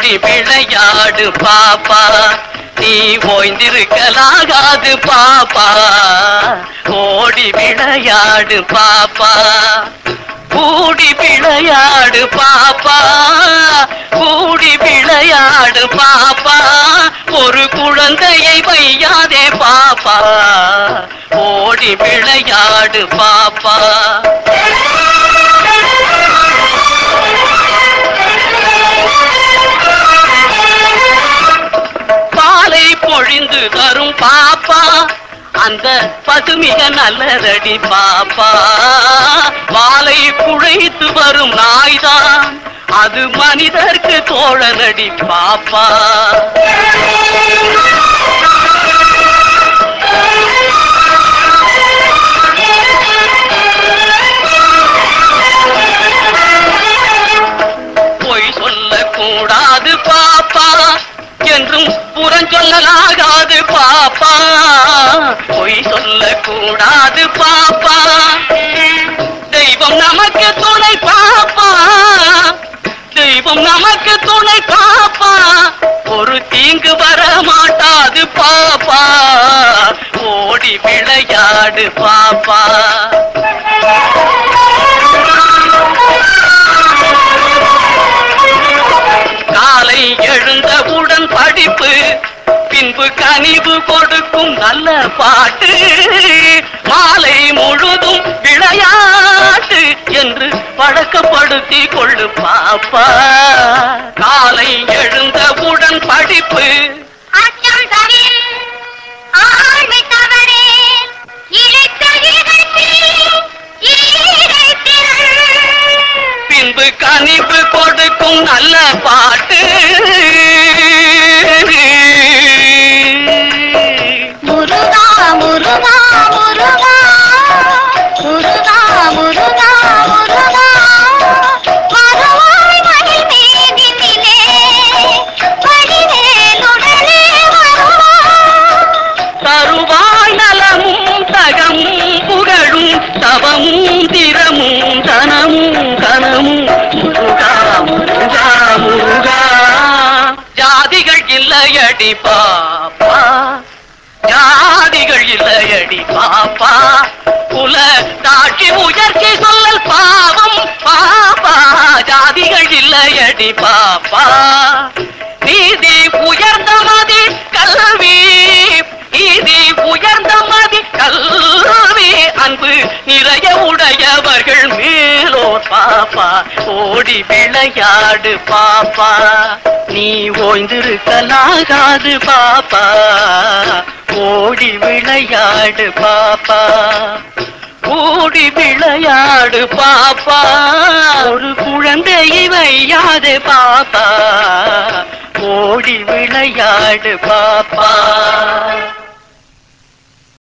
ஓடி விளையாடு பாப்பா, நீ ஓய்ந்திருக்கலாகாது பாப்பா, ஓடி விளையாடு பாப்பா, கூடி விளையாடு பாப்பா, கூடி விளையாடு பாப்பா, ஒரு குழந்தையை வையாதே பாப்பா, ஓடி விளையாடு பாப்பா. பாலை பொழிந்து தரும் பாப்பா, அந்த பசுமிக நல்லதடி பாப்பா, பாலை குழைத்து வரும் நாய்தான் அது மனிதர்க்கு தோழனடி பாப்பா. பொய் சொல்லக்கூடாது பாப்பா, என்றும் புறஞ்சொல்லலாகாது பாப்பா, பொய் சொல்லக்கூடாது பாப்பா, தெய்வம் நமக்கு துணை பாப்பா, தெய்வம் நமக்கு துணை பாப்பா, ஒரு தீங்கு வர மாட்டாது பாப்பா, ஓடி விளையாடு பாப்பா. காலை எழுந்தவுடன் படிப்பு, பின்பு கனிவு கொடுக்கும் நல்ல பாட்டு, மாலை முழுதும் விளையாட்டு என்று பழக்கப்படுத்தி கொள்ளு பாப்பா. காலை எழுந்தவுடன் படிப்பு, பின்பு கனிவு கொடுக்கும் நல்ல பாட்டு, முருகா முருகா முருகா முருகா முருகா முருகா, மறுவாய் மணி மேதினிலே வடிவேலுடனே வருவாய், தருவாய் நலமும் தகமும் புகழும் தவமும் திறமும் தனமும் கனமும், முருகா முருகா முருகா. ஜாதிகள் இல்லையடி பாப்பா, ஜாதிகள் இல்லையடி பாப்பா, குல தாட்சி உயர்ச்சி சொல்லல் பாவம் பாப்பா, ஜாதிகள் இல்லையடி பாப்பா, நீதி உயர்ந்த மதி கல்வி, நீதி உயர்ந்த மதி கல்வி, அன்பு நிறைய உடையவர்கள் மேலோர் பாப்பா, ஓடி விளையாடு பாப்பா, நீ ஓய்ந்திருக்கலாகாது பாப்பா, ஓடி விளையாடு பாப்பா, ஓடி விளையாடு பாப்பா, ஒரு குழந்தையை வையாதே பாப்பா, ஓடி விளையாடு பாப்பா.